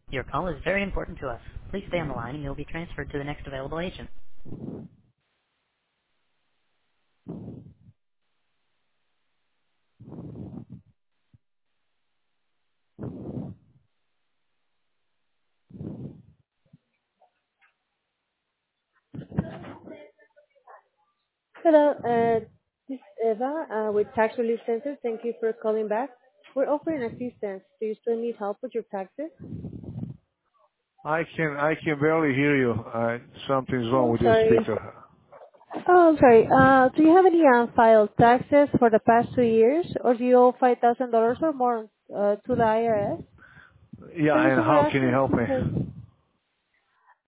Your call is very important to us. Please stay on the line and you'll be transferred to the next available agent. Hello, this is Eva with Tax Relief Center. Thank you for calling back. We're offering assistance. Do you still need help with your taxes? I can barely hear you. Something's wrong Oh, with your sorry. speaker. Oh, I'm sorry. Do you have any unfiled taxes for the past 2 years, or do you owe $5,000 or more to the IRS? Yeah, The and reason we're how can you asking is help because me?